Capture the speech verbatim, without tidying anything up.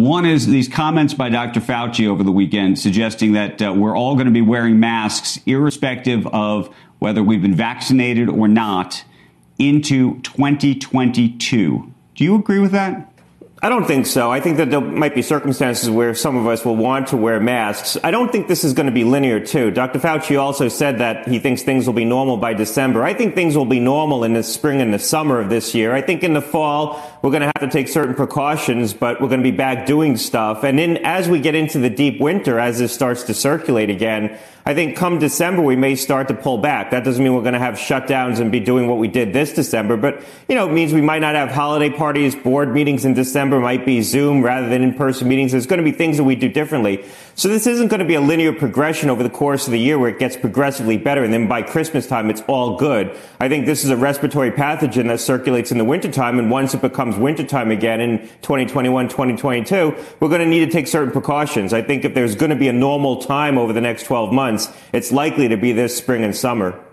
One is these comments by Doctor Fauci over the weekend suggesting that uh, we're all going to be wearing masks irrespective of whether we've been vaccinated or not into twenty twenty-two. Do you agree with that? I don't think so. I think that there might be circumstances where some of us will want to wear masks. I don't think this is going to be linear, too. Doctor Fauci also said that he thinks things will be normal by December. I think things will be normal in the spring and the summer of this year. I think in the fall, we're going to have to take certain precautions, but we're going to be back doing stuff. And then as we get into the deep winter, as this starts to circulate again, I think come December, we may start to pull back. That doesn't mean we're going to have shutdowns and be doing what we did this December. But, you know, it means we might not have holiday parties, board meetings in December might be Zoom rather than in-person meetings. There's going to be things that we do differently. So this isn't going to be a linear progression over the course of the year where it gets progressively better. And then by Christmas time, it's all good. I think this is a respiratory pathogen that circulates in the wintertime. And once it becomes wintertime again in twenty twenty-one, twenty twenty-two, we're going to need to take certain precautions. I think if there's going to be a normal time over the next twelve months, it's likely to be this spring and summer.